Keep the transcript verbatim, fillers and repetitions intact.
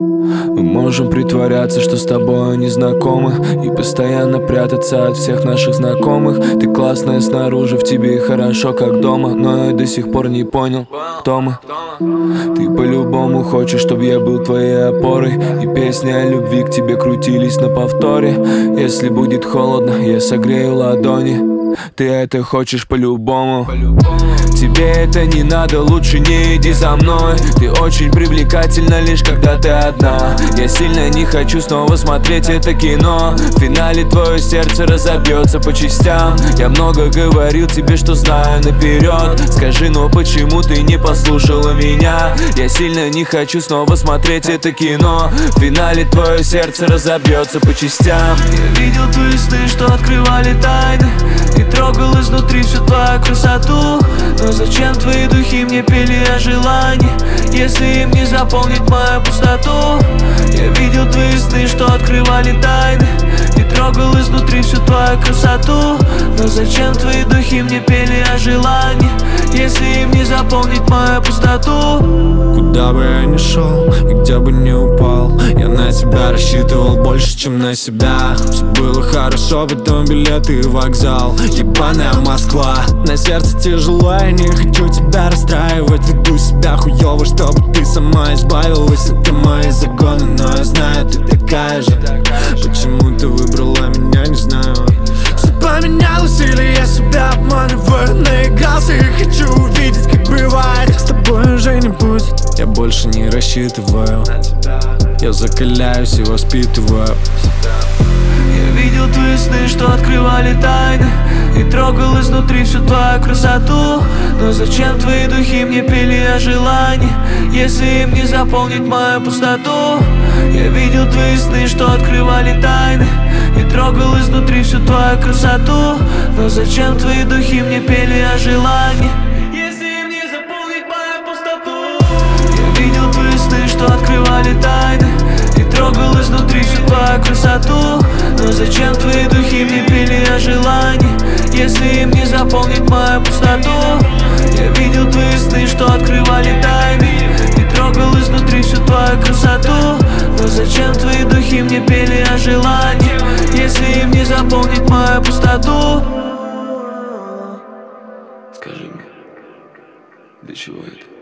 Мы можем притворяться, что с тобой не знакомы, и постоянно прятаться от всех наших знакомых. Ты классная снаружи, в тебе хорошо, как дома, но я до сих пор не понял, кто мы. Ты по-любому хочешь, чтобы я был твоей опорой, и песни о любви к тебе крутились на повторе. Если будет холодно, я согрею ладони. Ты это хочешь по-любому. Тебе это не надо, лучше не иди за мной. Ты очень привлекательна лишь когда ты одна. Я сильно не хочу снова смотреть это кино. В финале твое сердце разобьется по частям. Я много говорил тебе, что знаю наперед. Скажи, но почему ты не послушала меня? Я сильно не хочу снова смотреть это кино. В финале твое сердце разобьется по частям. Я видел твои сны, что открывали тайны, и трогал изнутри всю твою красоту. Но зачем твои духи мне пели о желании, если им не заполнить мою пустоту? Я видел твои сны, что открывали тайны, и трогал изнутри всю твою красоту. Но зачем твои духи мне пели о желании, если им не заполнить мою пустоту? Куда бы я ни шел и где бы ни упал, я на тебя рассчитывал больше, чем на себя. Все было хорошо, потом билеты и вокзал. Ебаная Москва, на сердце тяжело, я не хочу тебя расстраивать. Веду себя хуёво, чтобы ты сама избавилась. Это мои загоны, но я знаю, ты такая же. Почему ты выбрала меня, не знаю. Все поменялось или я себя обманываю? Наигрался и хочу увидеть, как бывает. Как с тобой уже не будет, я больше не рассчитываю. Я закаляюсь и воспитываю. Я видел твои сны, что открывали тайны, и трогал изнутри всю твою красоту. Но зачем твои духи мне пели о желании, если им не заполнить мою пустоту? Я видел твои сны, что открывали тайны, и трогал изнутри всю твою красоту. Но зачем твои духи мне пели о желании, если им не заполнить мою пустоту? Я видел твои сны, что открывали тайны, и трогал изнутри всю твою красоту. Но зачем твои духи мне пели о желании, если им не заполнить мою пустоту? Я видел твои сны, что открывали тайны, и трогал изнутри всю твою красоту. Но зачем твои духи мне пели о желании, если им не заполнить мою пустоту? Скажи мне, для чего это?